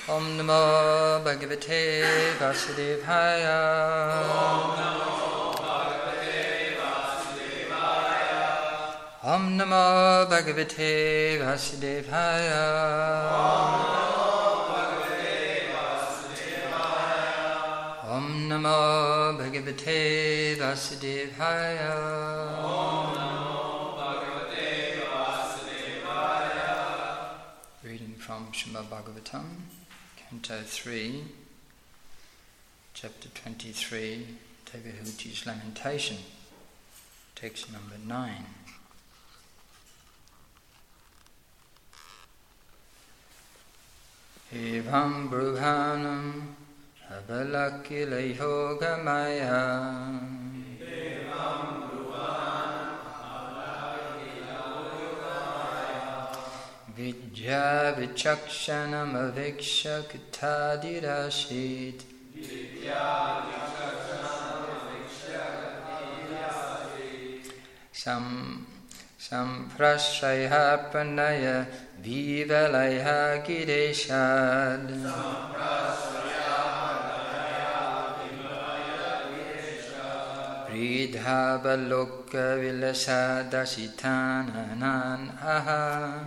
Om Namo Bhagavate Vasudevaya. Om Namo Bhagavate Vasudevaya. Om Namo Bhagavate Vasudevaya. Reading from Srimad Bhagavatam, Canto 3, Chapter 23, Devahuti's Lamentation, text number 9. Evam Brubhanam Abalakila Gamaya Vidya Vichakshanam Aviksha Katadirashid Samprashraya Pranaya Vivalaya Gireshad Vridha Baloka Vilasa Dasitananan Aha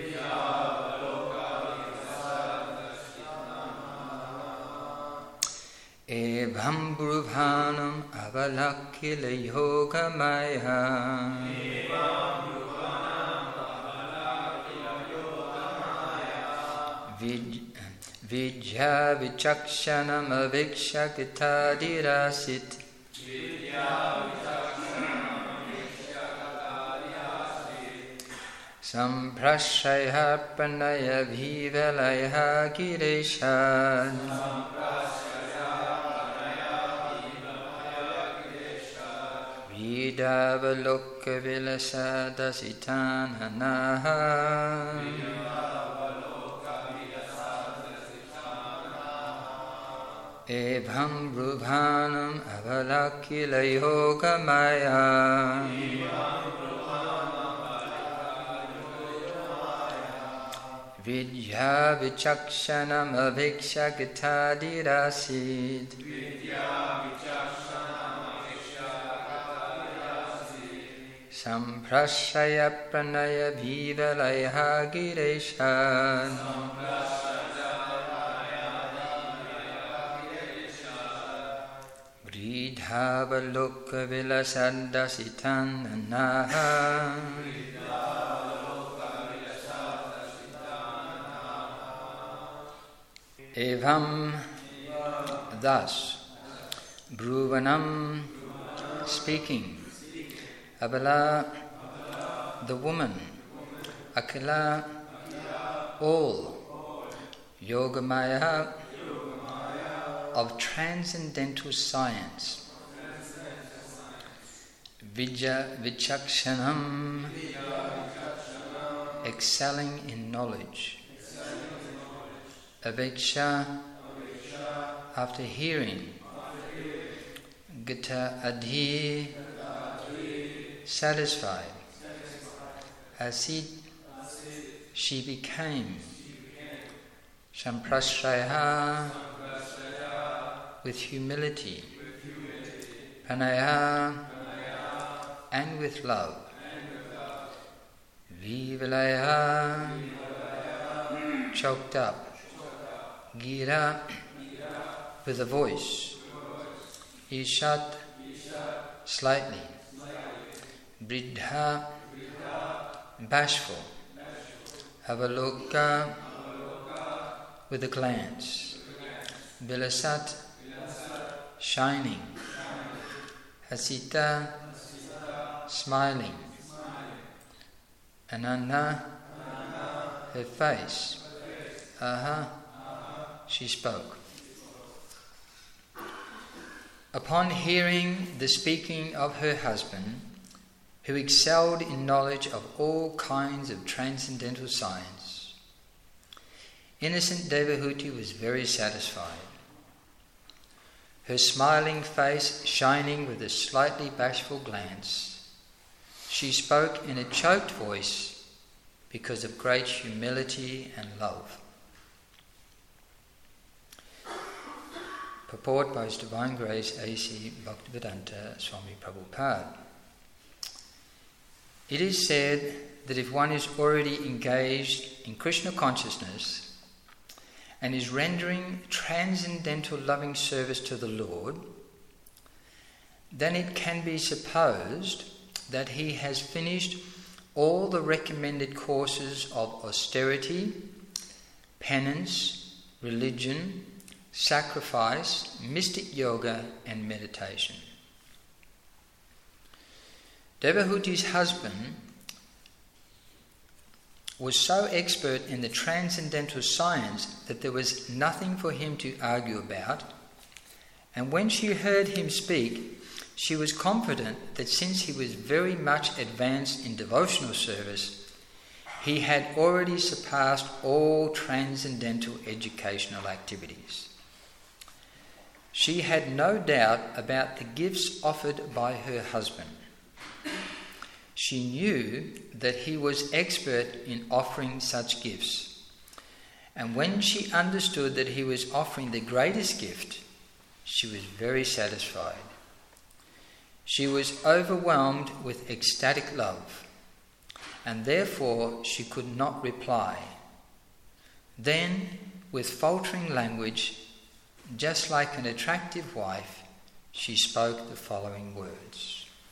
Evam Brubhanam Avalakila Yoga Maya Vidya Vichakshanam Aviksha Katadirasit Samprashraya Pranaya Vivalaya Gireshad Vidavaloka Vilasa Dasitananaha Evam Brubhanam Avalakila Yoga Maya Vidya Vichakshanam Aviksha Katadirasid Samprashraya Pranaya Vivalaya Gireshad Vridhavaloka Vilasadasitananaha Evam, thus, Bruvanam, speaking, Abala, the woman, Akila, all, Yogamaya, of transcendental science, Vidya Vichakshanam, excelling in knowledge, Aveksha, after hearing, Gita Adhi, satisfied, Asid, she became, Samprashraya, with humility, Pranaya, and with love, Vivalaya, choked up, Gira, with a voice, Ishat, slightly, Bridha, bashful, Avaloka, with a glance, Vilasat, shining, Hasita, smiling, Ananda, her face, Aha, she spoke. Upon hearing the speaking of her husband, who excelled in knowledge of all kinds of transcendental science, innocent Devahuti was very satisfied. Her smiling face shining with a slightly bashful glance, she spoke in a choked voice because of great humility and love. Purport by His Divine Grace A.C. Bhaktivedanta Swami Prabhupada. It is said that if one is already engaged in Krishna consciousness and is rendering transcendental loving service to the Lord, then it can be supposed that he has finished all the recommended courses of austerity, penance, religion, sacrifice, mystic yoga and meditation. Devahuti's husband was so expert in the transcendental science that there was nothing for him to argue about, and when she heard him speak, she was confident that since he was very much advanced in devotional service, he had already surpassed all transcendental educational activities. She had no doubt about the gifts offered by her husband. She knew that he was expert in offering such gifts, and when she understood that he was offering the greatest gift, she was very satisfied. She was overwhelmed with ecstatic love, and therefore she could not reply. Then, with faltering language, just like an attractive wife, she spoke the following words.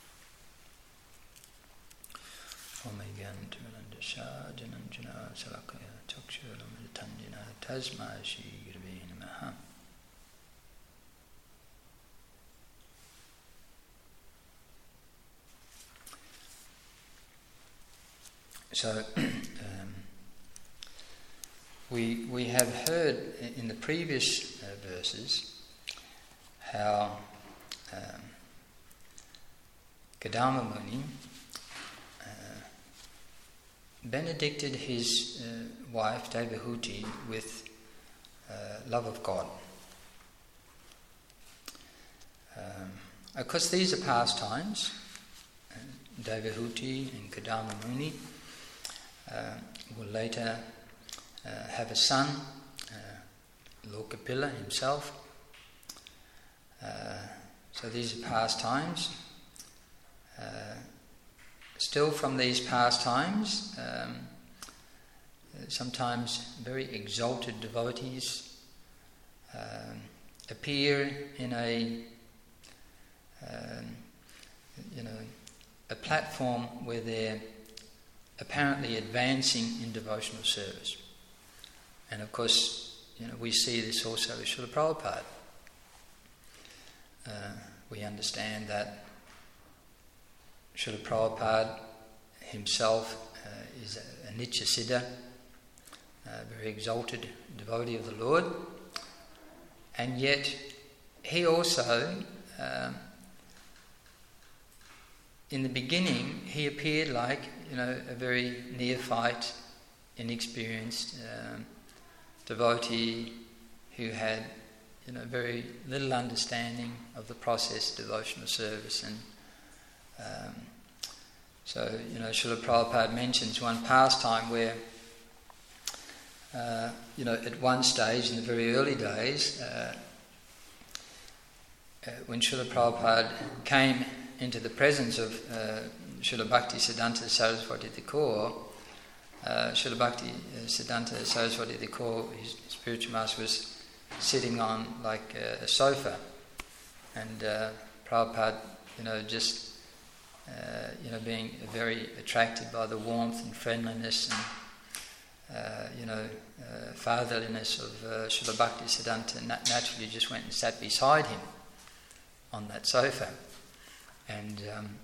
So, we have heard in the previous verses how Kadama Muni benedicted his wife Devahuti with love of God. Of course, these are past times. Devahuti and Kadama Muni will later have a son, Lokapila himself. So these are past times. Still from these past times, sometimes very exalted devotees appear in a platform where they're apparently advancing in devotional service. And of course, we see this also with Srila Prabhupada. We understand that Srila Prabhupada himself is a Nitya Siddha, a very exalted devotee of the Lord, and yet he also, in the beginning, he appeared like a very neophyte, inexperienced devotee who had very little understanding of the process of devotional service. And so Srila Prabhupada mentions one pastime where at one stage in the very early days, when Srila Prabhupada came into the presence of Srila Bhakti Siddhanta Saraswati Thakur, Srila Bhakti Siddhanta Saraswati Thakur, his spiritual master, was sitting on like a sofa, and Prabhupada, being very attracted by the warmth and friendliness and fatherliness of Srila Bhakti Siddhanta, naturally just went and sat beside him on that sofa. And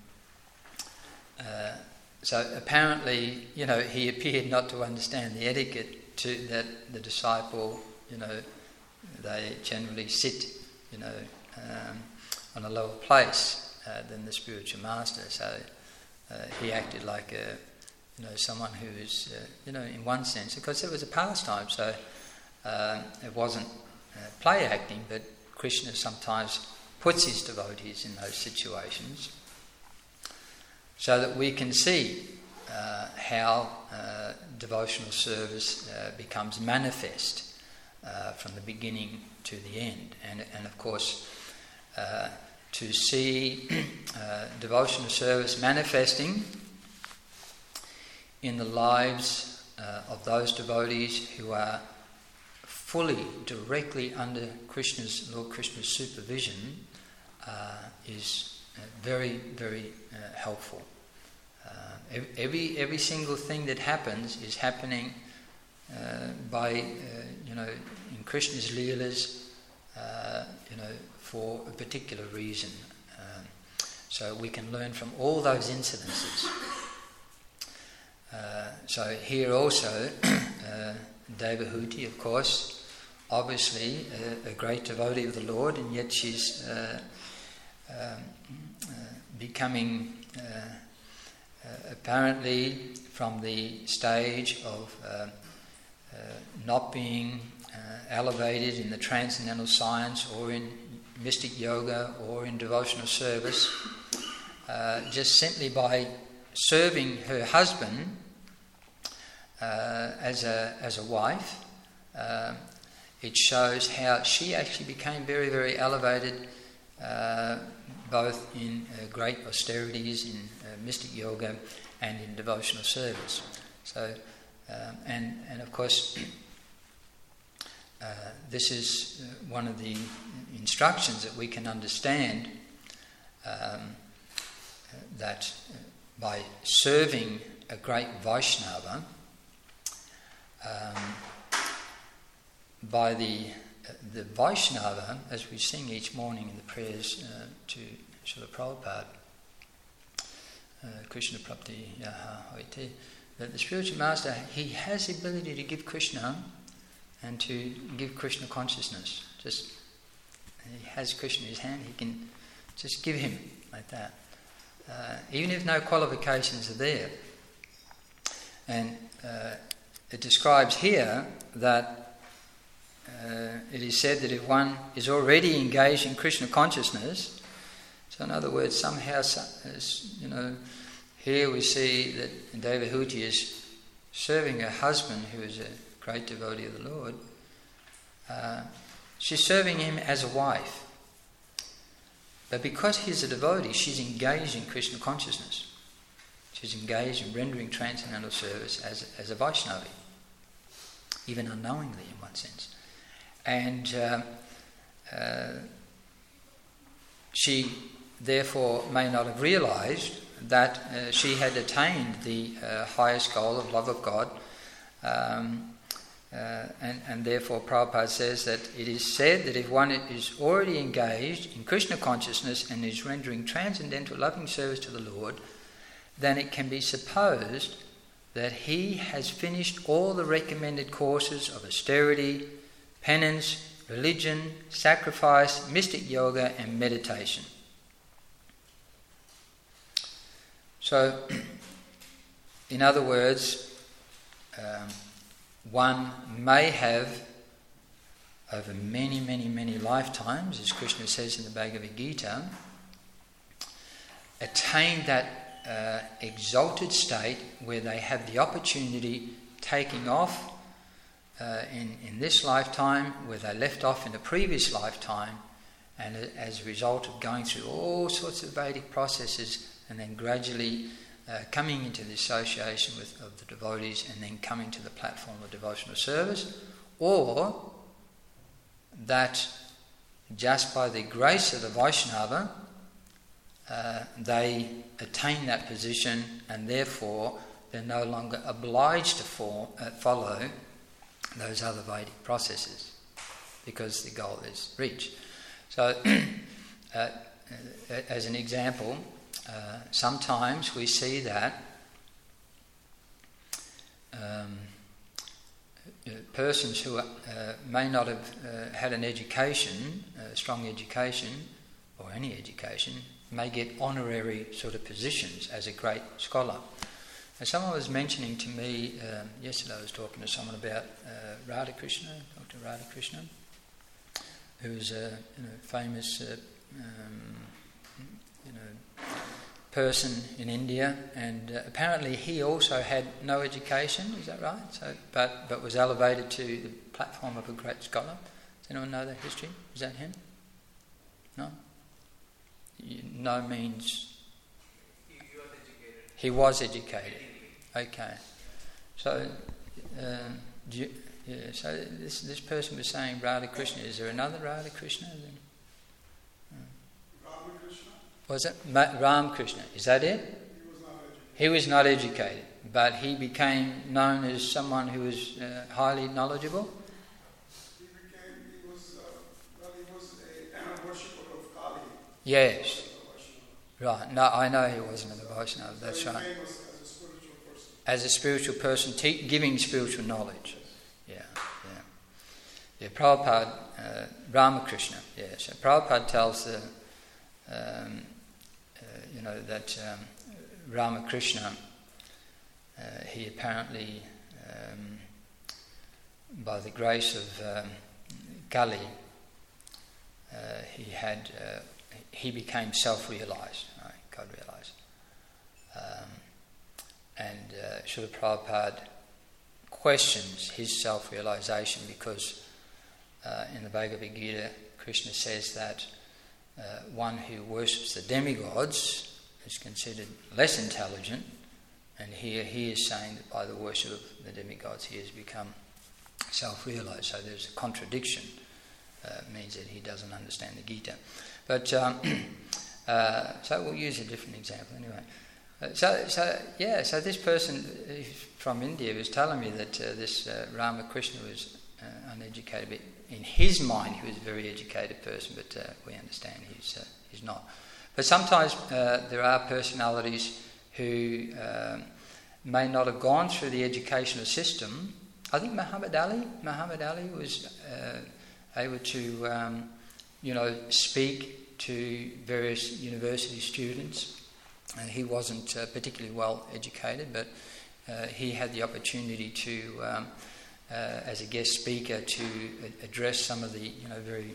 so apparently, he appeared not to understand the etiquette that the disciple, they generally sit, on a lower place than the spiritual master. So he acted like someone who is, in one sense, because it was a pastime, so it wasn't play acting, but Krishna sometimes puts his devotees in those situations so that we can see how devotional service becomes manifest from the beginning to the end. And of course, to see devotional service manifesting in the lives of those devotees who are fully, directly under Lord Krishna's supervision is very, very helpful. Every single thing that happens is happening by in Krishna's leelas, for a particular reason. So we can learn from all those incidences. So here also, Devahuti, of course, obviously a great devotee of the Lord, and yet she's becoming apparently from the stage of not being elevated in the transcendental science or in mystic yoga or in devotional service, just simply by serving her husband as a wife. It shows how she actually became very, very elevated, both in great austerities, in mystic yoga, and in devotional service. So, and of course, this is one of the instructions that we can understand, that by serving a great Vaishnava, by the Vaishnava, as we sing each morning in the prayers to Srila Prabhupada, Krishna Prapti Yaha Hoite, that the spiritual master, he has the ability to give Krishna and to give Krishna consciousness. Just, he has Krishna in his hand, he can just give him like that. Even if no qualifications are there. And it describes here that it is said that if one is already engaged in Krishna consciousness, so in other words, somehow, here we see that Devahuti is serving her husband, who is a great devotee of the Lord. She's serving him as a wife. But because he's a devotee, she's engaged in Krishna consciousness. She's engaged in rendering transcendental service as a Vaishnavi, even unknowingly in one sense. And she therefore may not have realised that she had attained the highest goal of love of God. And therefore Prabhupada says that it is said that if one is already engaged in Krishna consciousness and is rendering transcendental loving service to the Lord, then it can be supposed that he has finished all the recommended courses of austerity, penance, religion, sacrifice, mystic yoga and meditation. So, in other words, one may have, over many, many, many lifetimes, as Krishna says in the Bhagavad Gita, attained that exalted state where they have the opportunity taking off in this lifetime where they left off in a previous lifetime, and as a result of going through all sorts of Vedic processes and then gradually coming into the association of the devotees and then coming to the platform of devotional service, or that just by the grace of the Vaishnava they attain that position and therefore they're no longer obliged to follow those other Vedic processes because the goal is reached. So as an example, sometimes we see that persons who may not have had an education, a strong education, or any education, may get honorary sort of positions as a great scholar. And someone was mentioning to me, yesterday I was talking to someone about Radhakrishna, Dr. Radhakrishna, who is a famous person in India, and apparently he also had no education. Is that right? So, but was elevated to the platform of a great scholar. Does anyone know that history? Is that him? No. No means. He was educated. Okay. So, so this person was saying Radha Krishna. Is there another Radha Krishna? Was it Ram Krishna? Is that it? He was not educated, but he became known as someone who was highly knowledgeable. He was a worshipper of Kali. Yes. Right. No, I know he wasn't a Vaishnava. That's right. As a spiritual person, giving spiritual knowledge. Yeah. Prabhupada, Ramakrishna. Yeah. So Prabhupada tells that Ramakrishna, he apparently, by the grace of Kali, he became self-realized. Right? God realized, and Srila Prabhupada questions his self-realization because in the Bhagavad Gita, Krishna says that one who worships the demigods is considered less intelligent, and here he is saying that by the worship of the demigods he has become self-realized. So there's a contradiction. Means that he doesn't understand the Gita. But so we'll use a different example anyway. So this person from India was telling me that this Ramakrishna was uneducated, but in his mind he was a very educated person, but we understand he's not. But sometimes there are personalities who may not have gone through the educational system. I think Muhammad Ali was able to speak to various university students, and he wasn't particularly well educated, but he had the opportunity to as a guest speaker to address some of the very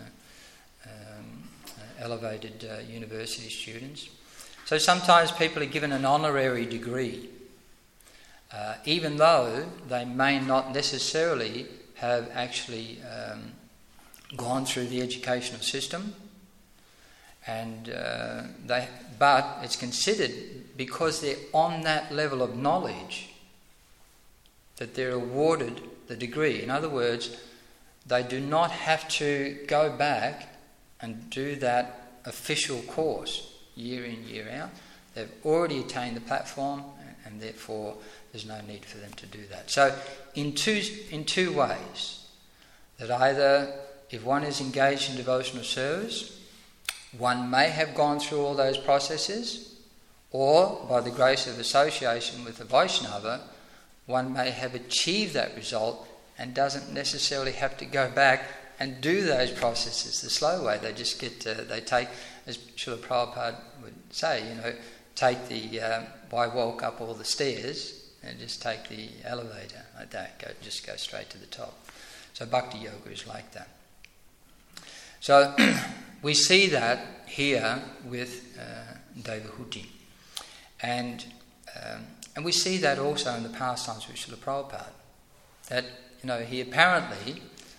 elevated university students. So sometimes people are given an honorary degree, even though they may not necessarily have actually gone through the educational system, and but it's considered, because they're on that level of knowledge, that they're awarded the degree. In other words, they do not have to go back and do that official course year in, year out. They've already attained the platform, and therefore there's no need for them to do that. So in two ways, that either if one is engaged in devotional service, one may have gone through all those processes, or by the grace of association with the Vaishnava, one may have achieved that result and doesn't necessarily have to go back and do those processes the slow way. They just they take, as Srila Prabhupada would say, take the why walk up all the stairs and just take the elevator like that. Just go straight to the top. So Bhakti Yoga is like that. So we see that here with Devahuti, and we see that also in the pastimes with Srila Prabhupada. That he apparently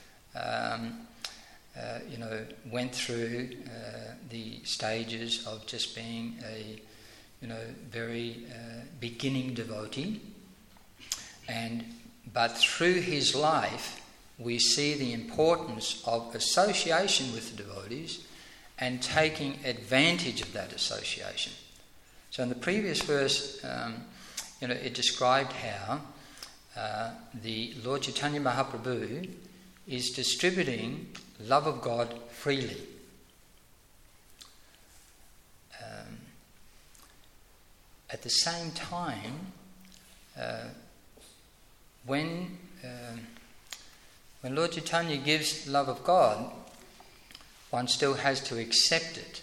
went through the stages of just being a very beginning devotee, but through his life we see the importance of association with the devotees and taking advantage of that association. So in the previous verse, it described how the Lord Chaitanya Mahaprabhu is distributing love of God freely. At the same time, when Lord Chaitanya gives love of God, one still has to accept it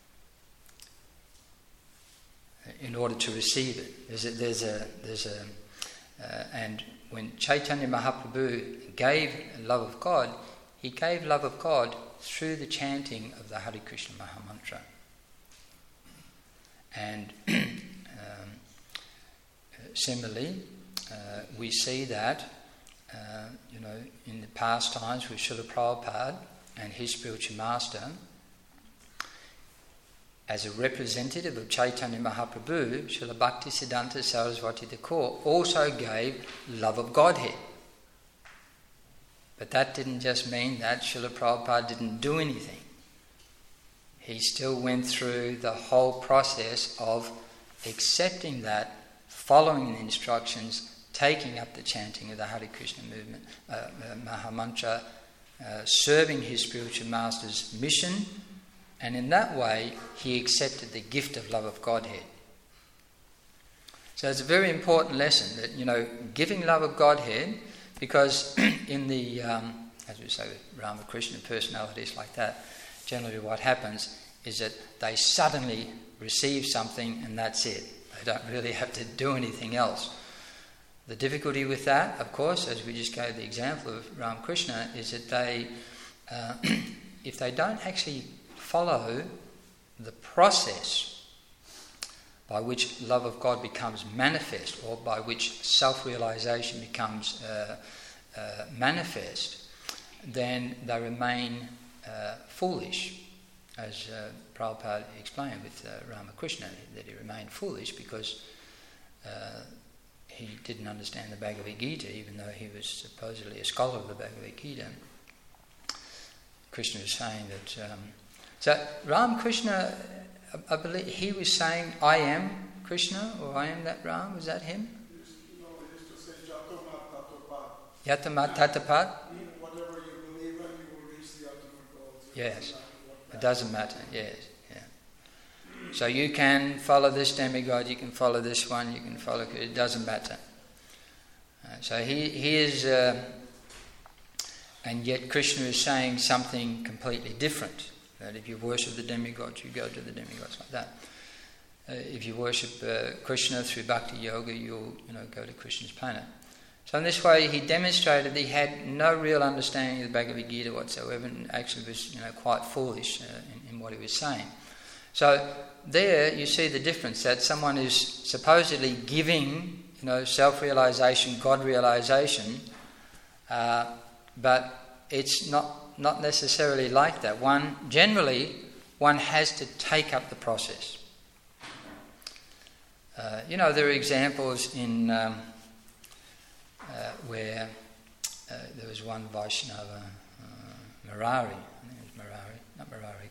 in order to receive it. And when Chaitanya Mahaprabhu gave love of God, he gave love of God through the chanting of the Hare Krishna Mahamantra. And similarly, we see that, in the past times with Srila Prabhupada and his spiritual master, as a representative of Chaitanya Mahaprabhu, Srila Bhaktisiddhanta Saraswati Thakur also gave love of Godhead. But that didn't just mean that Srila Prabhupada didn't do anything. He still went through the whole process of accepting that, following the instructions, taking up the chanting of the Hare Krishna movement, Mahamantra, serving his spiritual master's mission, and in that way he accepted the gift of love of Godhead. So it's a very important lesson that, giving love of Godhead, because in the, as we say with Ramakrishna personalities like that, generally what happens is that they suddenly receive something and that's it. They don't really have to do anything else. The difficulty with that, of course, as we just gave the example of Ramakrishna, is that they, if they don't actually follow the process by which love of God becomes manifest, or by which self-realization becomes manifest, then they remain foolish, as Prabhupada explained with Ramakrishna, that he remained foolish because he didn't understand the Bhagavad Gita, even though he was supposedly a scholar of the Bhagavad Gita. Krishna was saying that... so Ramakrishna, I believe he was saying, I am Krishna, or I am that Ram. Was that him? No, he used to say Jatamat Tatapat. Yatamat Tatapat? Whatever you believe in, you will reach the ultimate goal. Yes. It doesn't matter, yes. Yeah. So you can follow this demigod, you can follow this one, you can follow... It doesn't matter. So he is... and yet Krishna is saying something completely different. That if you worship the demigods, you go to the demigods like that. If you worship Krishna through bhakti yoga, you'll go to Krishna's planet. So in this way, he demonstrated that he had no real understanding of the Bhagavad Gita whatsoever, and actually was quite foolish in what he was saying. So there you see the difference, that someone is supposedly giving self-realization, God-realization, but it's not necessarily like that. Generally, one has to take up the process. There are examples in where there was one Vaishnava, Murari, I think it was Murari, not Murari,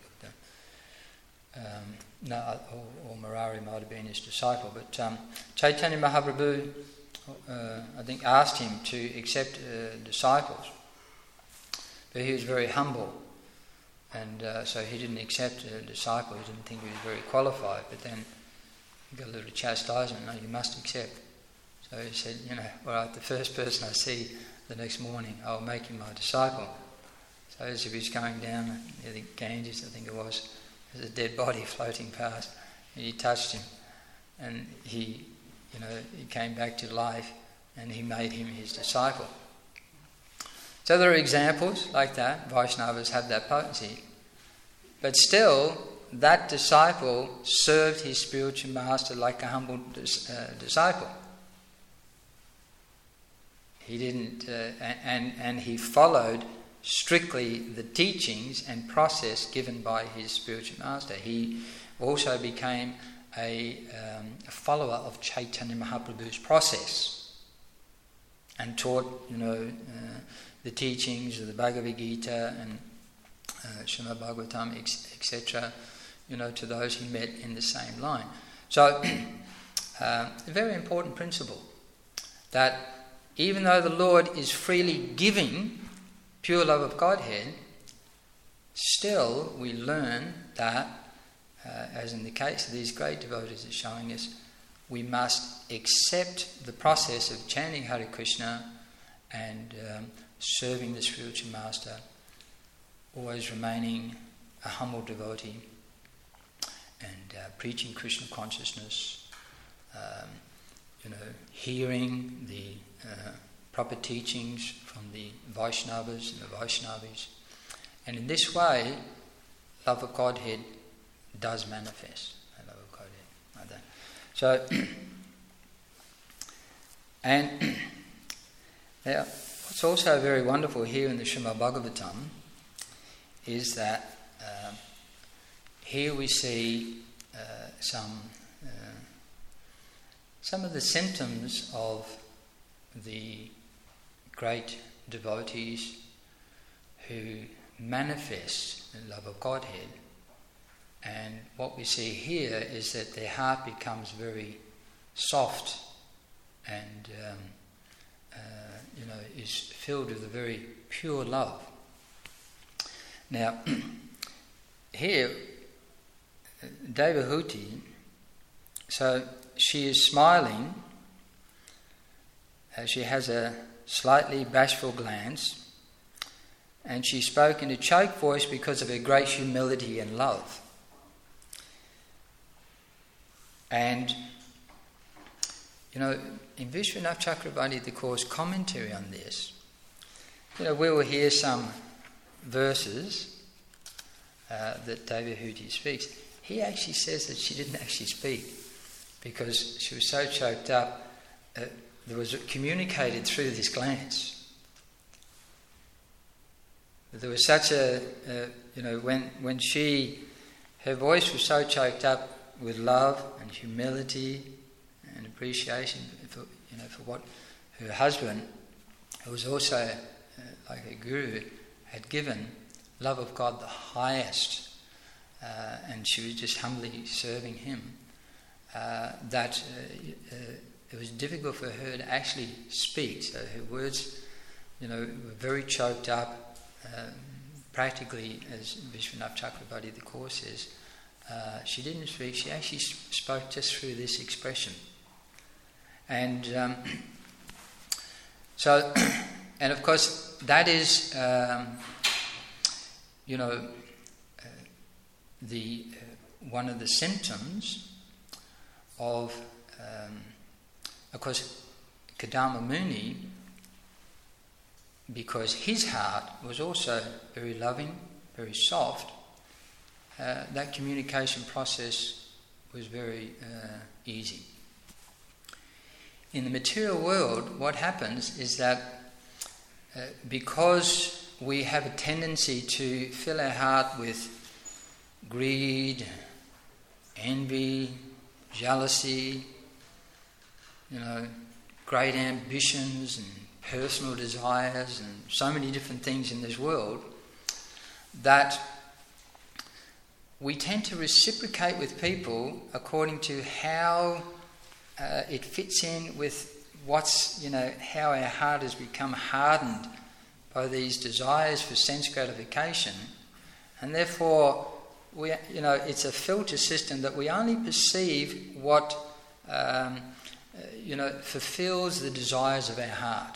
or Murari might have been his disciple, but Chaitanya Mahaprabhu, I think, asked him to accept disciples. But he was very humble, and so he didn't accept a disciple. He didn't think he was very qualified. But then he got a little chastisement. No, you must accept. So he said, the first person I see the next morning, I'll make him my disciple. So as he was going down near the Ganges, I think it was, there's a dead body floating past, and he touched him, and he came back to life, and he made him his disciple. So there are examples like that. Vaishnavas have that potency. But still, that disciple served his spiritual master like a humble disciple. He didn't, and he followed strictly the teachings and process given by his spiritual master. He also became a follower of Chaitanya Mahaprabhu's process and taught, the teachings of the Bhagavad Gita and Srimad Bhagavatam, etc., to those he met in the same line. So, a very important principle, that even though the Lord is freely giving pure love of Godhead, still we learn that, as in the case of these great devotees is showing us, we must accept the process of chanting Hare Krishna and serving the spiritual master, always remaining a humble devotee, and preaching Krishna consciousness, hearing the proper teachings from the Vaishnavas and the Vaishnavis. And in this way, love of Godhead does manifest. The love of Godhead. So, and now, what's also very wonderful here in the Srimad Bhagavatam is that here we see some of the symptoms of the great devotees who manifest the love of Godhead. And what we see here is that their heart becomes very soft and is filled with a very pure love. Now, here, Devahuti, so she is smiling. She has a slightly bashful glance, and she spoke in a choked voice because of her great humility and love. And, in Vishwanath Chakravarti, the Course commentary on this, we will hear some verses that Devahuti speaks. He actually says that she didn't actually speak because she was so choked up. There was communicated through this glance. There was such when her voice was so choked up with love and humility and appreciation for what her husband, who was also like a guru, had given, love of God the highest, and she was just humbly serving him, that it was difficult for her to actually speak. So her words, were very choked up. Practically, as Vishwanath Chakravarti, the Course says, she didn't speak. She actually spoke just through this expression. And and of course, that is, the one of the symptoms of course, Kadama Muni, because his heart was also very loving, very soft, that communication process was very easy. In the material world, what happens is that because we have a tendency to fill our heart with greed, envy, jealousy, great ambitions and personal desires and so many different things in this world, that we tend to reciprocate with people according to how it fits in with how our heart has become hardened by these desires for sense gratification, and therefore it's a filter system that we only perceive what fulfills the desires of our heart.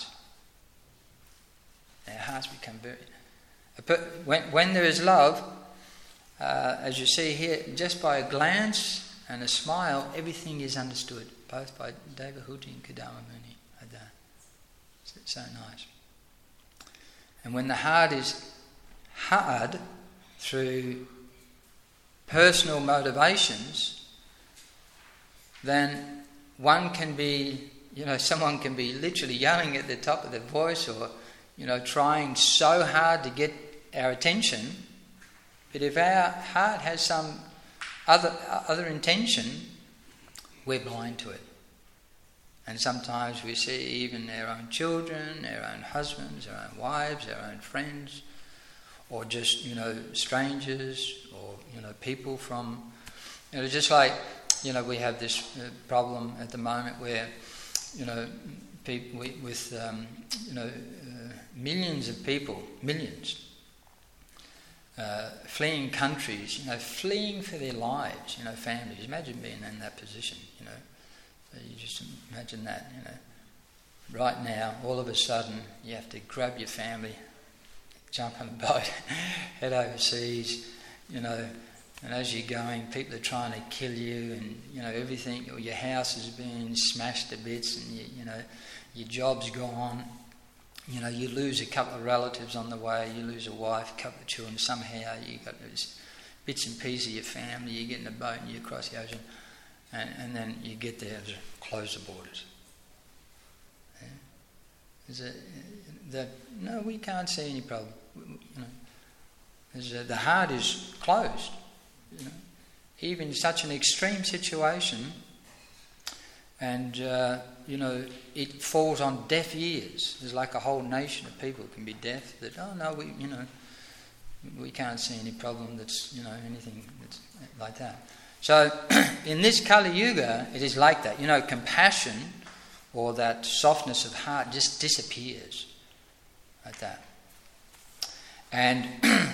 Our hearts become very... When there is love, as you see here, just by a glance and a smile, everything is understood, both by Devahuti and Kadama Muni. It's so nice. And when the heart is hard through personal motivations, then one can be, someone can be literally yelling at the top of their voice or, trying so hard to get our attention. But if our heart has some other intention, we're blind to it. And sometimes we see even our own children, our own husbands, our own wives, our own friends, or just, strangers, or, people from, just like, we have this problem at the moment where, people with millions of people, fleeing countries, fleeing for their lives, families. Imagine being in that position, You just imagine that, Right now, all of a sudden, you have to grab your family, jump on a boat, head overseas, and as you're going, people are trying to kill you, and everything. Your house has been smashed to bits, and your job's gone. You lose a couple of relatives on the way. You lose a wife, a couple of children. Somehow you got those bits and pieces of your family. You get in a boat and you cross the ocean. and then you get there and just close the borders. Yeah? No, we can't see any problem. The heart is closed. Even in such an extreme situation, and it falls on deaf ears. There's like a whole nation of people can be deaf. That we can't see any problem. That's anything that's like that. So in this Kali Yuga, it is like that. Compassion or that softness of heart just disappears like that. And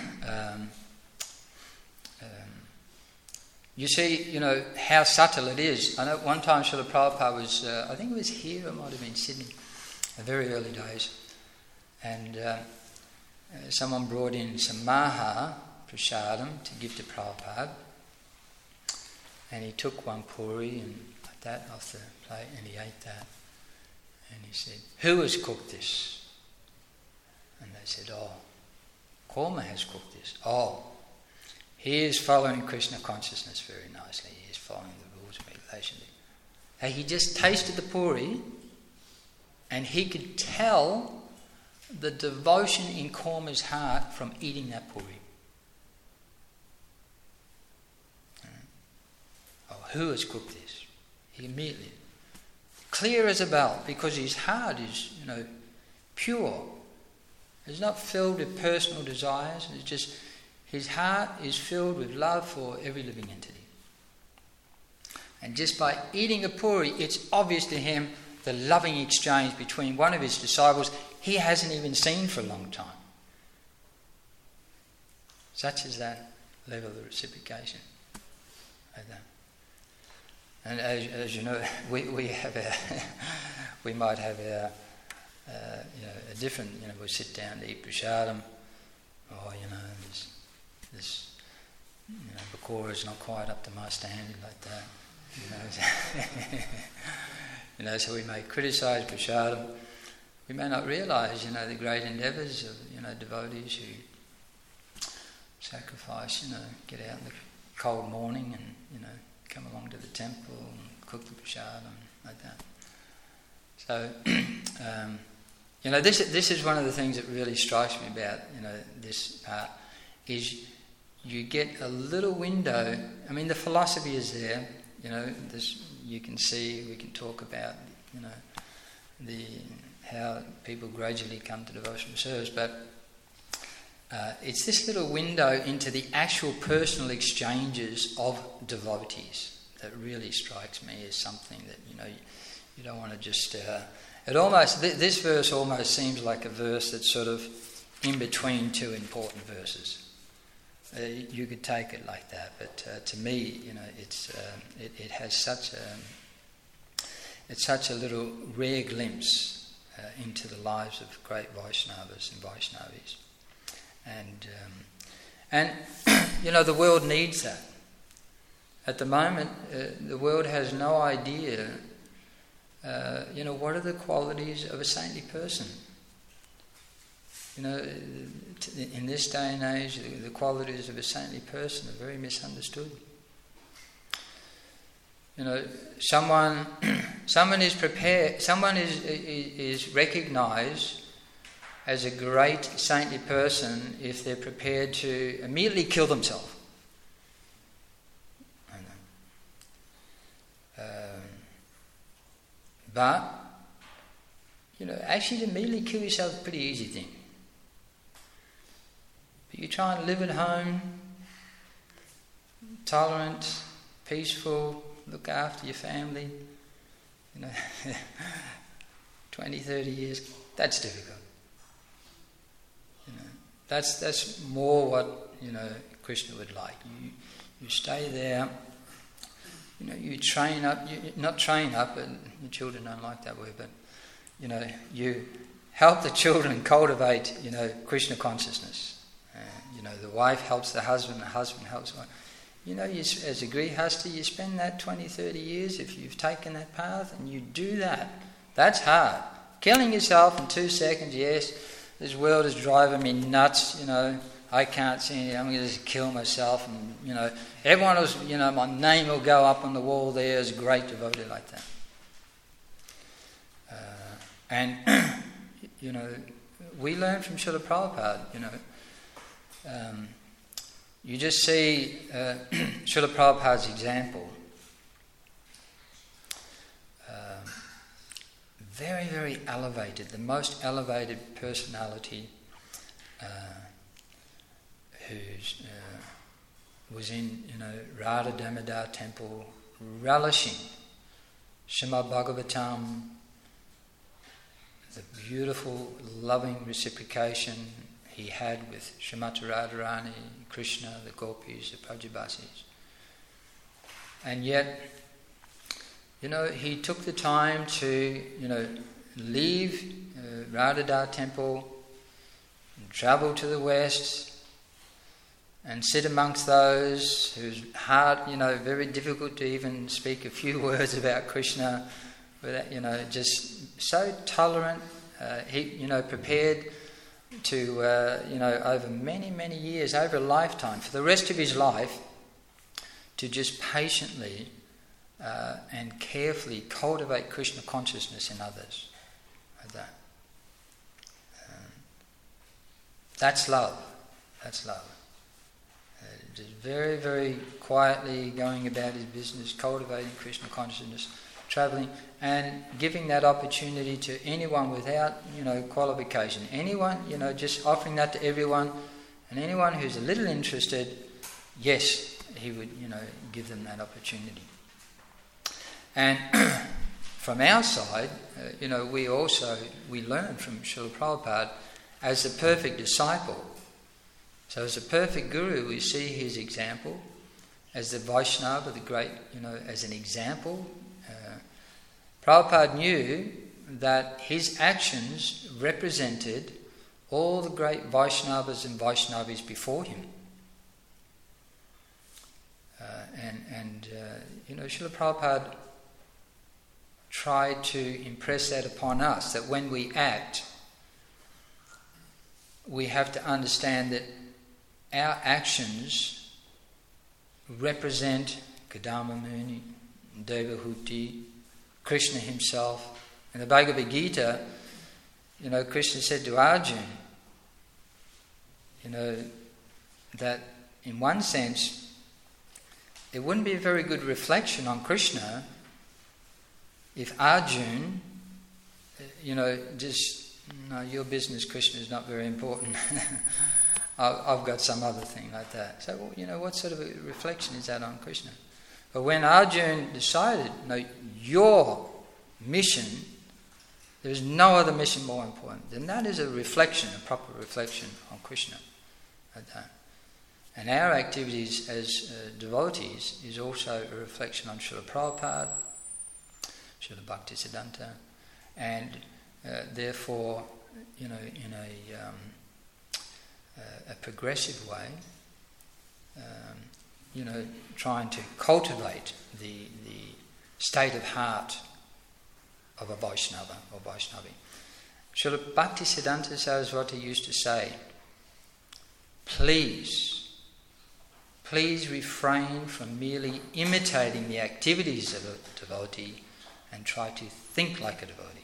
you see, how subtle it is. I know one time Srila Prabhupada was, I think it was here, it might have been Sydney, in the very early days, and someone brought in some Maha Prasadam to give to Prabhupada, and he took one puri and like that off the plate, and he ate that, and he said, "Who has cooked this?" And they said, "Oh, Korma has cooked this." "Oh, he is following Krishna consciousness very nicely. He is following the rules of meditation." And he just tasted the puri, and he could tell the devotion in Korma's heart from eating that puri. "Oh, who has cooked this?" He immediately, clear as a bell, because his heart is, pure. It's not filled with personal desires. It's just his heart is filled with love for every living entity. And just by eating a puri, it's obvious to him the loving exchange between one of his disciples he hasn't even seen for a long time. Such is that level of reciprocation. Like that. And as you know, we might have a different. We sit down to eat prasadam. This pakora is not quite up to my standard, like that. So we may criticise prasadam. We may not realise, the great endeavours of, devotees who sacrifice, get out in the cold morning and, come along to the temple and cook the prasadam, like that. So, this is one of the things that really strikes me about, this part, is you get a little window. I mean, the philosophy is there, you can see, we can talk about, how people gradually come to devotional service, but it's this little window into the actual personal exchanges of devotees that really strikes me as something that, you don't want to just... this verse almost seems like a verse that's sort of in between two important verses. You could take it like that, but to me, it has such a little rare glimpse into the lives of great Vaishnavas and Vaishnavis, and the world needs that. At the moment, the world has no idea. What are the qualities of a saintly person? In this day and age, the qualities of a saintly person are very misunderstood. Someone is prepared. Someone is recognised as a great saintly person if they're prepared to immediately kill themselves. But actually to immediately kill yourself is a pretty easy thing. But you try and live at home, tolerant, peaceful, look after your family, 20, 30 years, that's difficult. That's more what, Krishna would like. You stay there, you train up, not train up, but your children don't like that word, but, you help the children cultivate, Krishna consciousness. The wife helps the husband helps the wife. As a grihasta, you spend that 20, 30 years, if you've taken that path, and you do that. That's Killing yourself in 2 seconds, yes. This world is driving me nuts, I can't see anything, I'm going to just kill myself. And, everyone else, my name will go up on the wall there as a great devotee like that. And, we learn from Srila Prabhupada, you just see Srila Prabhupada's example. Very, very elevated, the most elevated personality who was in, Radha Damodar temple, relishing Srimad Bhagavatam, the beautiful, loving reciprocation he had with Srimati Radharani, Krishna, the gopis, the Prajabasis. And yet, he took the time to, leave Radha temple and travel to the west and sit amongst those whose heart, very difficult to even speak a few words about Krishna, without, just so tolerant. He, prepared to, over many, many years, over a lifetime, for the rest of his life, to just patiently and carefully cultivate Krishna consciousness in others. Like that. That's love. That's love. Just very, very quietly going about his business, cultivating Krishna consciousness, travelling, and giving that opportunity to anyone without, qualification. Anyone, just offering that to everyone, and anyone who's a little interested, yes, he would, give them that opportunity. And from our side, we learn from Srila Prabhupada as a perfect disciple. So as a perfect guru, we see his example as the Vaishnava, the great, as an example. Prabhupada knew that his actions represented all the great Vaishnavas and Vaishnavis before him. Srila Prabhupada tried to impress that upon us, that when we act, we have to understand that our actions represent Kadamba Muni, Devahuti, Krishna himself. In the Bhagavad Gita, Krishna said to Arjuna, that in one sense, it wouldn't be a very good reflection on Krishna if Arjuna, your business, Krishna, is not very important. I've got some other thing like that. So, what sort of a reflection is that on Krishna? But when Arjuna decided, no, your mission, there's no other mission more important, then that is a reflection, a proper reflection on Krishna. Like that. And our activities as devotees is also a reflection on Srila Prabhupada, Srila Bhaktisiddhanta, and therefore, in a progressive way, trying to cultivate the state of heart of a Vaishnava or Vaishnavi. Srila Bhaktisiddhanta Saraswati used to say, please refrain from merely imitating the activities of a devotee and try to think like a devotee.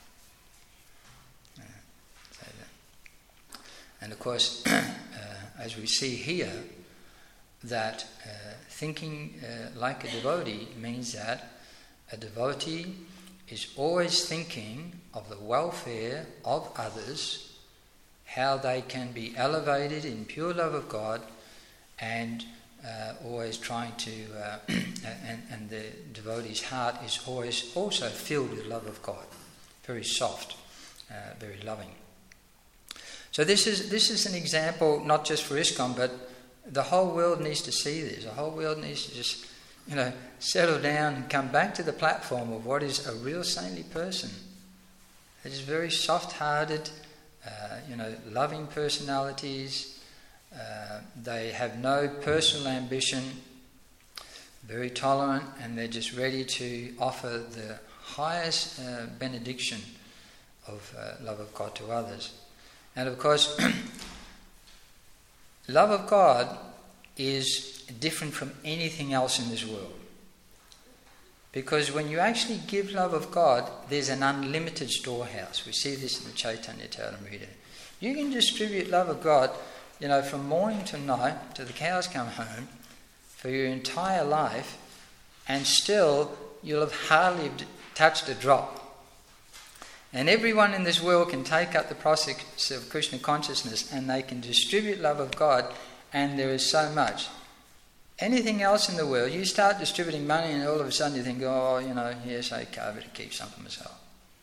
And of course, as we see here, that thinking like a devotee means that a devotee is always thinking of the welfare of others, how they can be elevated in pure love of God, and always trying to, and the devotee's heart is always also filled with love of God, very soft, very loving. So this is an example not just for ISKCON, but the whole world needs to see this. The whole world needs to just, settle down and come back to the platform of what is a real saintly person. It is very soft-hearted, loving personalities. They have no personal ambition, very tolerant, and they're just ready to offer the highest benediction of love of God to others. And of course, love of God is different from anything else in this world. Because when you actually give love of God, there's an unlimited storehouse. We see this in the Chaitanya Charitamrita. You can distribute love of God, from morning to night, till the cows come home, for your entire life, and still you'll have hardly touched a drop. And everyone in this world can take up the process of Krishna consciousness, and they can distribute love of God, and there is so much. Anything else in the world, you start distributing money and all of a sudden you think, yes, okay, I better keep some for myself.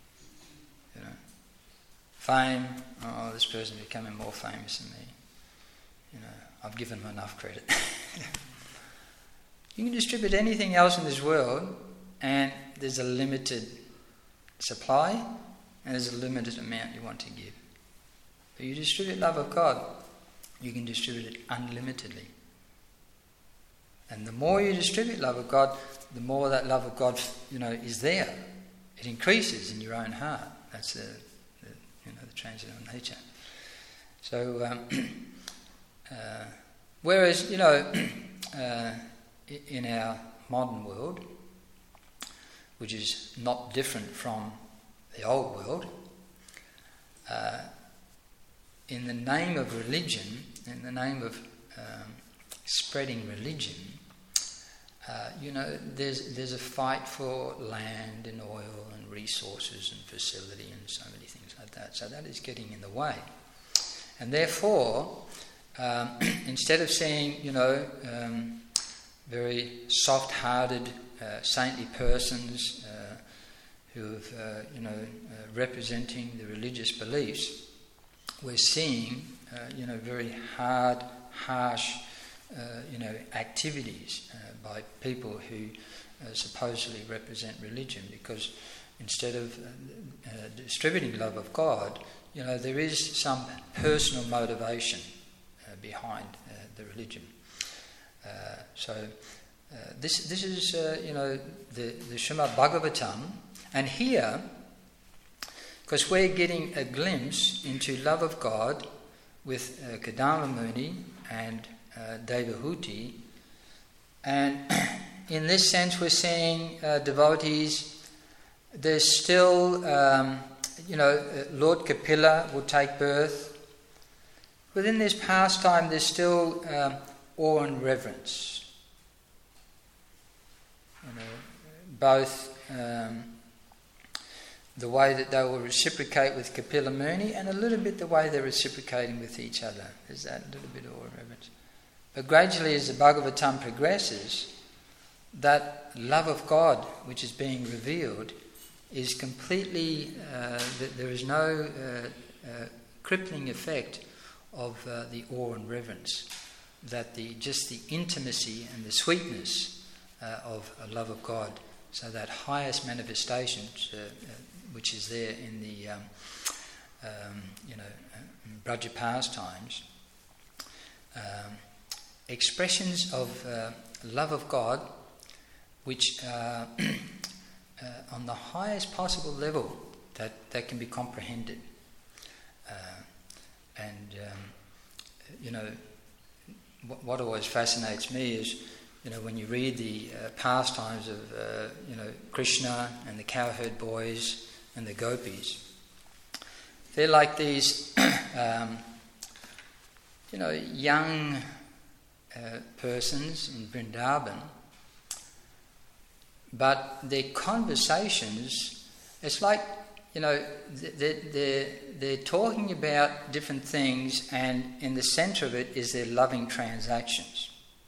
Fame, this person's becoming more famous than me. I've given them enough credit. You can distribute anything else in this world, and there's a limited supply, and there's a limited amount you want to give. But you distribute love of God, you can distribute it unlimitedly. And the more you distribute love of God, the more that love of God, is there. It increases in your own heart. That's the transcendental nature. So, whereas, in our modern world, which is not different from the old world, in the name of religion, in the name of spreading religion, there's a fight for land and oil and resources and facility and so many things like that. So that is getting in the way. And therefore, instead of seeing, very soft-hearted, saintly persons who have, representing the religious beliefs, we're seeing, very hard, harsh, activities by people who supposedly represent religion, because instead of distributing love of God, there is some personal motivation behind the religion. This is the Srimad Bhagavatam, and here, because we're getting a glimpse into love of God with Kadamba Muni and Devahuti, and in this sense we're seeing devotees. There's still, Lord Kapila will take birth. Within this pastime there's still awe and reverence. Both the way that they will reciprocate with Kapila Muni and a little bit the way they're reciprocating with each other. There's that little bit of awe and reverence. But gradually as the Bhagavatam progresses, that love of God which is being revealed is completely, there is no crippling effect of the awe and reverence, that just the intimacy and the sweetness of a love of God, so that highest manifestation which is there in the Braja pastimes, expressions of love of God which on the highest possible level that can be comprehended. What always fascinates me is, when you read the pastimes of Krishna and the cowherd boys and the gopis, they're like these young persons in Vrindavan, but their conversations, it's like, they're talking about different things, and in the centre of it is their loving transactions.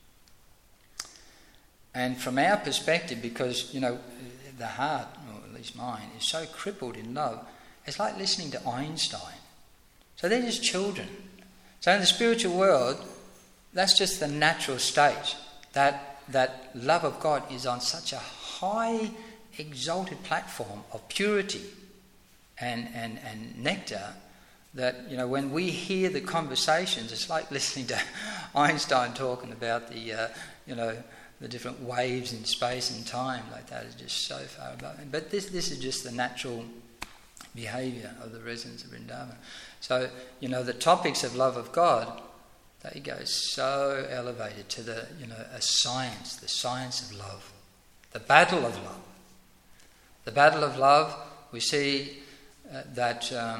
And from our perspective, because, the heart, or at least mine, is so crippled in love, it's like listening to Einstein. So they're just children. So in the spiritual world, that's just the natural state, that love of God is on such a high, exalted platform of purity and nectar, that when we hear the conversations, it's like listening to Einstein talking about the different waves in space and time. Like that is just so far above. But this is just the natural behaviour of the residents of Vrindavan. So the topics of love of God, They go so elevated to the science of love, the battle of love. The battle of love, we see that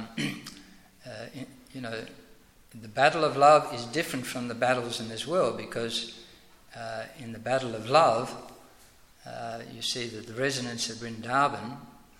the battle of love is different from the battles in this world, because in the battle of love, you see that the residents of Vrindavan,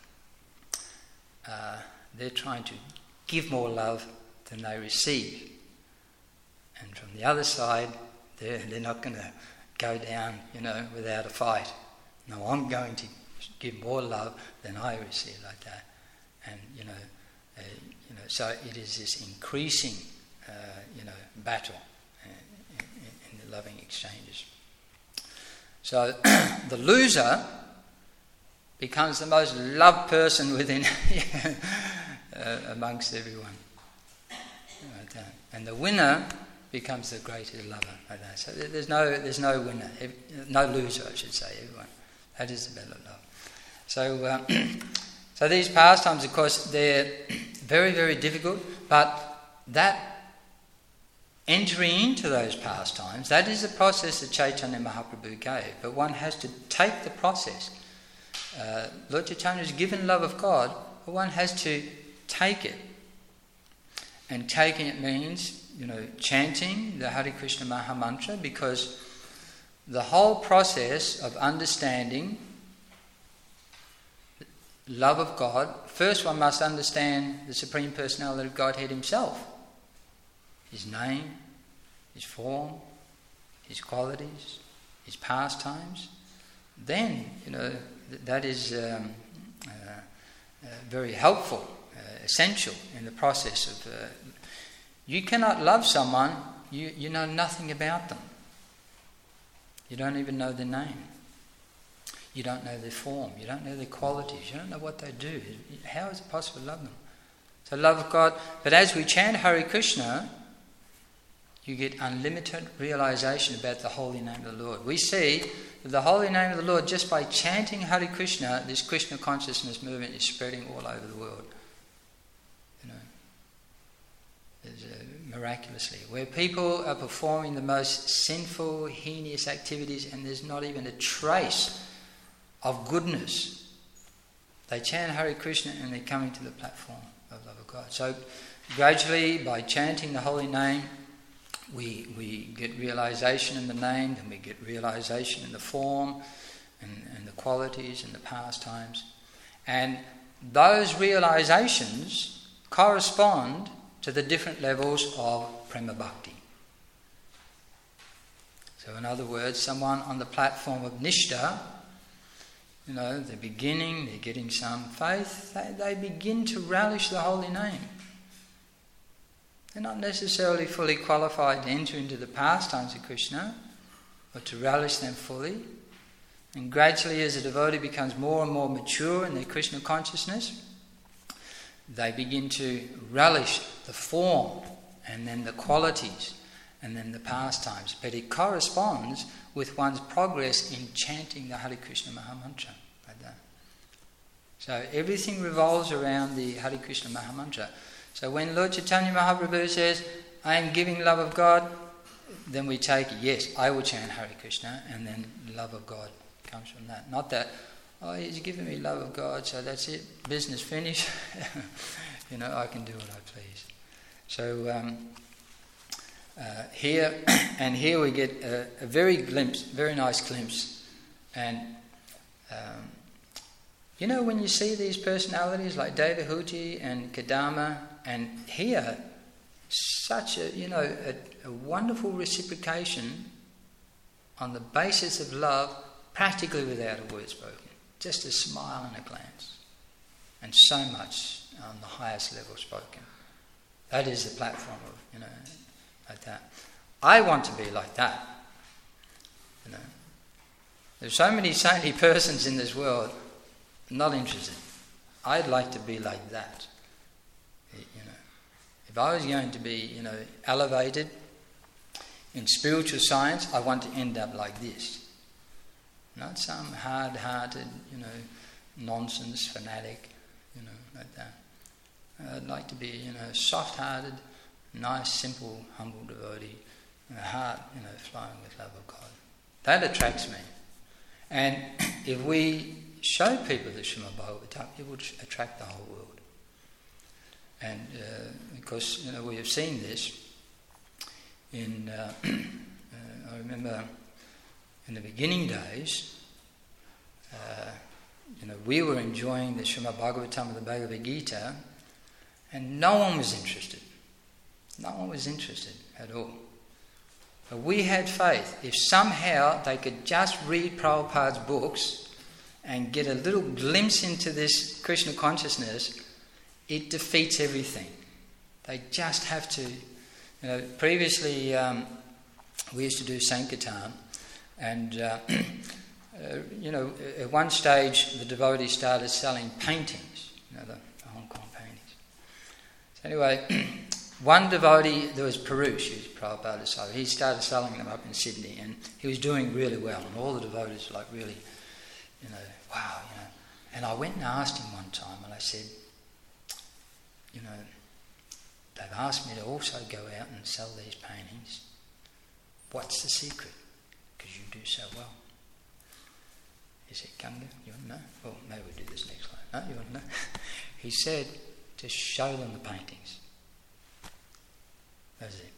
they're trying to give more love than they receive. And from the other side, they're not going to go down, without a fight. No, I'm going to give more love than I receive, like that. And, so it is this increasing, battle in the loving exchanges. So the loser becomes the most loved person within amongst everyone. And the winner becomes the greatest lover. So there's no winner, no loser, I should say. Everyone. That is the battle of love. So so these pastimes, of course, they're very, very difficult. But that entering into those pastimes, that is the process that Chaitanya Mahaprabhu gave. But one has to take the process. Lord Chaitanya is given love of God, but one has to take it. And taking it means, chanting the Hare Krishna Maha Mantra, because the whole process of understanding love of God, first one must understand the Supreme Personality of Godhead Himself. His name, His form, His qualities, His pastimes. Then, that is very helpful, essential in the process of... you cannot love someone, you know nothing about them. You don't even know their name. You don't know their form. You don't know their qualities. You don't know what they do. How is it possible to love them? So love of God. But as we chant Hare Krishna, you get unlimited realization about the holy name of the Lord. We see that the holy name of the Lord, just by chanting Hare Krishna, this Krishna consciousness movement is spreading all over the world. Miraculously, where people are performing the most sinful, heinous activities, and there's not even a trace of goodness, they chant Hare Krishna and they're coming to the platform of love of God. So gradually, by chanting the holy name, we get realization in the name, then we get realization in the form and the qualities and the pastimes. And those realizations correspond to the different levels of Prema Bhakti. So in other words, someone on the platform of Nishtha, they're beginning, they're getting some faith, they begin to relish the holy name. They're not necessarily fully qualified to enter into the pastimes of Krishna, but to relish them fully. And gradually, as a devotee becomes more and more mature in their Krishna consciousness, they begin to relish the form and then the qualities and then the pastimes. But it corresponds with one's progress in chanting the Hare Krishna Maha Mantra. Like that. So everything revolves around the Hare Krishna Maha Mantra. So when Lord Chaitanya Mahaprabhu says, I am giving love of God, then we take it, yes, I will chant Hare Krishna, and then love of God comes from that. Not that, he's giving me love of God, so that's it, business finished. I can do what I please. So here we get a very nice glimpse. And when you see these personalities like Devahuti and Kadama, and hear such a wonderful reciprocation on the basis of love, practically without a word spoken. Just a smile and a glance. And so much on the highest level spoken. That is the platform of, like that. I want to be like that. There's so many saintly persons in this world, not interested. I'd like to be like that. If I was going to be, elevated in spiritual science, I want to end up like this. Not some hard-hearted, nonsense fanatic, like that. I'd like to be, soft-hearted, nice, simple, humble devotee, and a heart, flowing with love of God. That attracts me. And if we show people the Srimad Bhagavatam, it would attract the whole world. And because we have seen this in, I remember in the beginning days, we were enjoying the Srimad Bhagavatam of the Bhagavad Gita, and no one was interested. No one was interested at all. But we had faith. If somehow they could just read Prabhupada's books and get a little glimpse into this Krishna consciousness, it defeats everything. They just have to... previously we used to do Sankirtan, and at one stage the devotees started selling paintings, the Hong Kong paintings. So anyway, one devotee, there was Parush, he was Prabhupada, so he started selling them up in Sydney, and he was doing really well, and all the devotees were like really, wow, And I went and asked him one time, and I said, they've asked me to also go out and sell these paintings. What's the secret? Because you do so well. He said, Ganga, you want to know? Well, maybe we'll do this next one. No, you want to know? He said, just show them the paintings. That's it.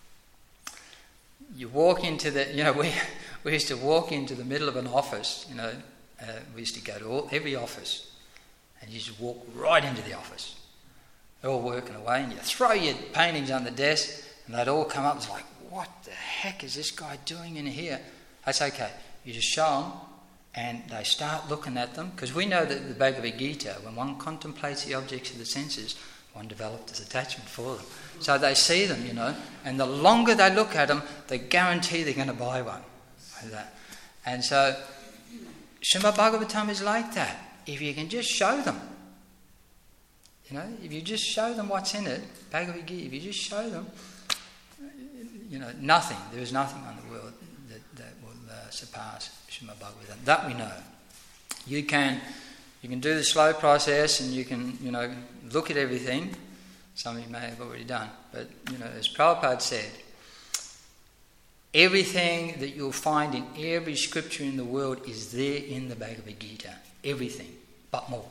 You walk into we used to walk into the middle of an office, we used to go to every office, and you just walk right into the office. They're all working away, and you throw your paintings on the desk, and they'd all come up. It's like, what the heck is this guy doing in here? That's okay. You just show them, and they start looking at them, because we know that the Bhagavad Gita, when one contemplates the objects of the senses, one develops this attachment for them. So they see them, and the longer they look at them, they guarantee they're going to buy one. Like that. And so, Srimad Bhagavatam is like that. If you can just show them, if you just show them what's in it, Bhagavad Gita, if you just show them, nothing, there is nothing on the world that will surpass Srimad Bhagavatam. That we know. You can do the slow process, and you can, look at everything. Some of you may have already done. But, as Prabhupada said, everything that you'll find in every scripture in the world is there in the Bhagavad Gita. Everything, but more.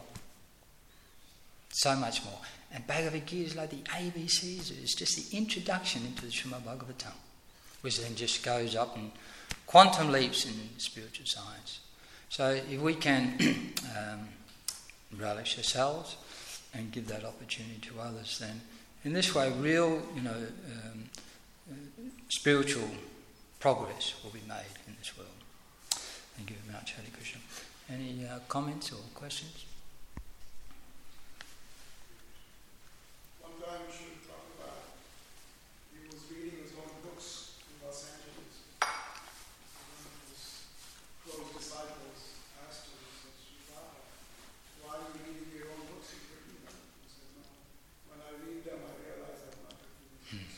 So much more. And Bhagavad Gita is like the ABCs. It's just the introduction into the Srimad Bhagavatam, which then just goes up in quantum leaps in spiritual science. So if we can relish ourselves and give that opportunity to others, then in this way real spiritual progress will be made in this world. Thank you very much, Hare Krishna. Any comments or questions? One time Sri Prabhupada, he was reading his own books in Los Angeles. One of his close disciples asked him, he said, Sri Prabhupada, why are you reading your own books? He said, no. When I read them, I realize I'm not reading books.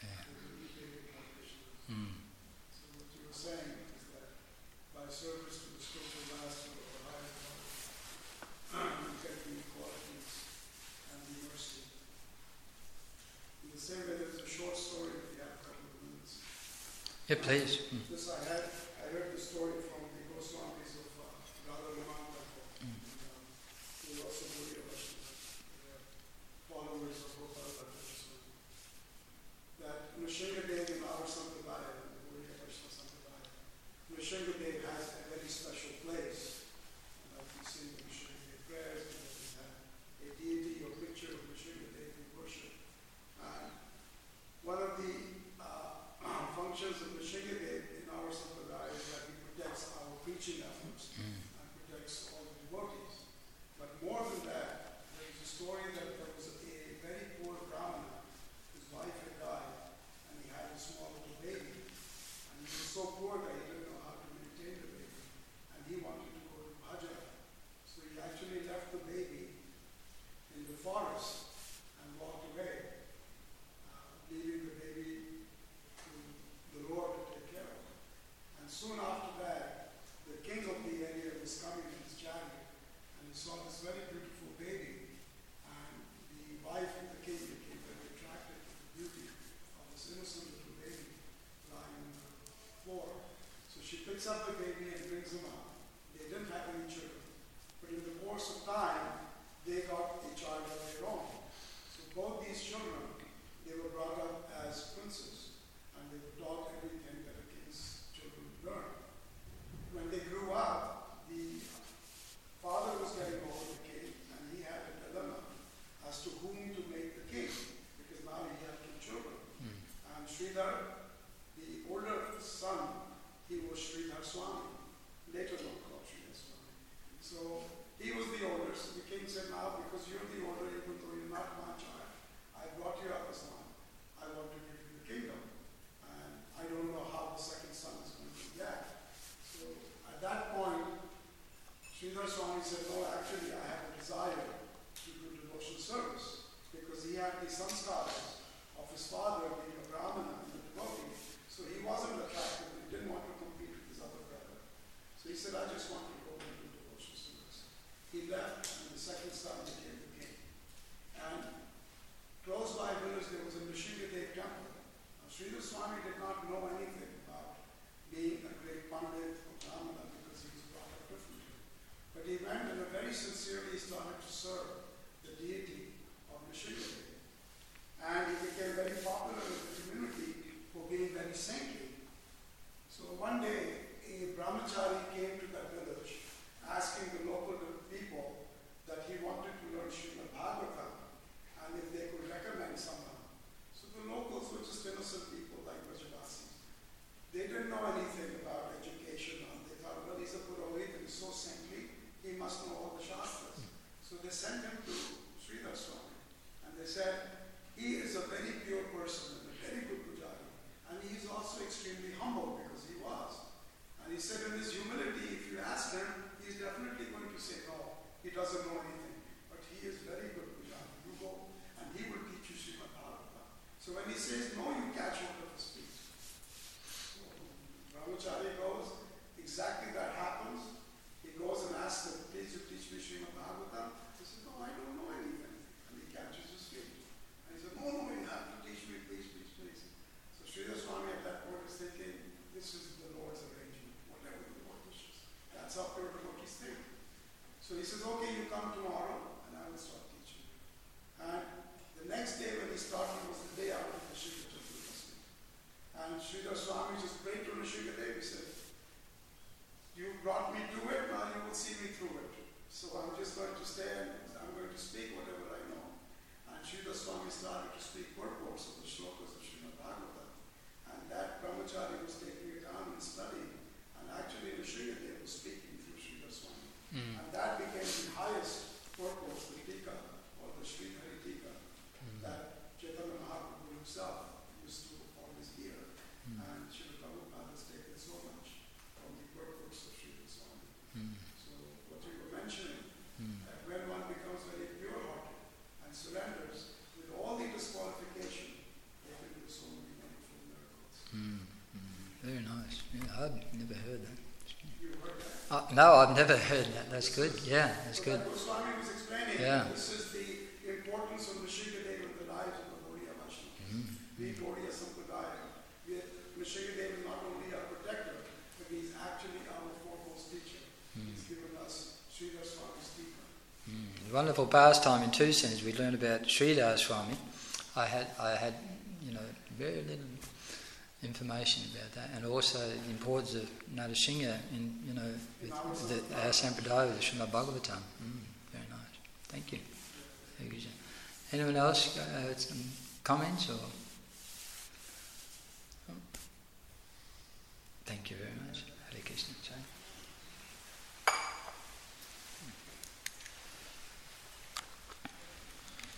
So what you were saying is that by service to the spiritual master or the higher power, you get the qualities and the mercy. In the same way, there's a short story if you have a couple of minutes. Yeah, please. This I heard the story from the Goswamis of Radha Raman Temple. They were also Gaudiya Vaishnavas. They are followers of Gopal Bhatta Goswami. That Nrsingadev in our Sampradaya, the Gaudiya Vaishnava Sampradaya, Nrsingadev has a very special place. Like we sing the Nrsingadev prayers, and we have a deity or picture of Nrsingadev in worship. One of the functions of Nrsingadev in our Sampradaya is that he protects our preaching efforts and protects all the devotees. But more than that, there is a story that there was a very poor Brahmana. His wife had died, and he had a small little baby. And he was so poor that he didn't know how to maintain the baby. And he wanted to go to bhajan. So he actually left the baby in the forest and walked away, leaving the baby to the Lord to take care of. And soon after that, the king of the picks up the baby and brings him up. They didn't have any children. But in the course of time, they got a child of their own. So both these children, they were brought up as princes, and they were taught everything that a king's children learn. When they grew up, the father was getting over the king, and he had a dilemma as to whom to make the king, because now he had two children. And Sridhar, the older son, he was Sridhar Swami, later not called Sridhar Swami. So he was the older, so the king said, now because you're the older, even though you're not my child, I brought you up as son, I want to give you the kingdom. And I don't know how the second son is going to react. So at that point, Sridhar Swami said, no, actually I have a desire to do devotional service, because he had the sanskaras of his father being a Brahmana and a devotee. So he wasn't attractive, he didn't want to compete with his other brother. So he said, I just want to go and do devotional service. He left, and the second son became the king. And close by village there was a Nishingadev temple. Now Sridhar Swami did not know anything about being a great pandit or Brahmana, because he was brought up differently. But he went and very sincerely started to serve the deity of Nishingadev. And he became very popular in the community for being very saintly. So one day, a brahmachari came to that village asking the local people that he wanted to learn Srimad Bhagavatam and if they could recommend someone. So the locals were just innocent people like Vrajavasis. They didn't know anything about education, and they thought, well, he's a Purohit and he's so saintly, he must know all the Shastras. So they sent him to Sridhar Swami, and they said, he is a very pure person and a very good pujari, and he is also extremely humble, because he was. And he said, in his humility, if you ask him, he is definitely going to say no, he doesn't know anything. But he is very good pujari. You go, and he will teach you Srimad Bhagavatam. So when he says no, you catch hold of his feet. So Brahmachari goes, exactly that happens. He goes and asks him, please you teach me Srimad Bhagavatam? He says, no, I don't know anything. And he catches his feet. And he said, no, you have to teach me, please, please, please. So Sridhar Swami at that point is thinking, this is the Lord's arrangement, whatever the Lord wishes. That's how pure devotees think. So he says, okay, you come tomorrow, and I will start teaching. And the next day when he started was the day after the Shiva Chaturthi. And Sridhar Swami just prayed to Nishingadev. He said, you brought me to it, now you will see me through it. So I'm just going to stay and I'm going to speak whatever I know. And Sridhar Swami started to speak purports of the shlokas of Srimad Bhagavatam. And that brahmachari was taking it down and studying. And actually Nishingadev was speaking through Sridhar Swami. And that became the highest purports, the Tika, or the Sridhari Tika, that Chaitanya Mahaprabhu himself used to always hear. And Srila Prabhupada has taken so much from the purports of Sridhar Swami. So what you were mentioning, that when one becomes very pure-hearted and surrenders with all the disqualification, they can do so many wonderful miracles. Very nice. Yeah, I've never heard that. You heard that? No, I've never heard that. That's good. Yeah, that's good. Goswami was explaining Yeah. this is the importance of Nishingadev in the lives of the Gaudiya Vaishnavas. We Gaudiya Sampradaya. Nishingadev is not only our protector, but he is actually our foremost teacher. He's given us Sridhar Swami's Tika. Wonderful pastime in Tucson. We learned about Sridhar Swami. I had, very little information about that, and also the importance of Natasingha in, with our Sampradaya, with the Srimad Bhagavatam. Very nice. Thank you. Thank you. Anyone else some comments or? Thank you very much. Hare Krishna.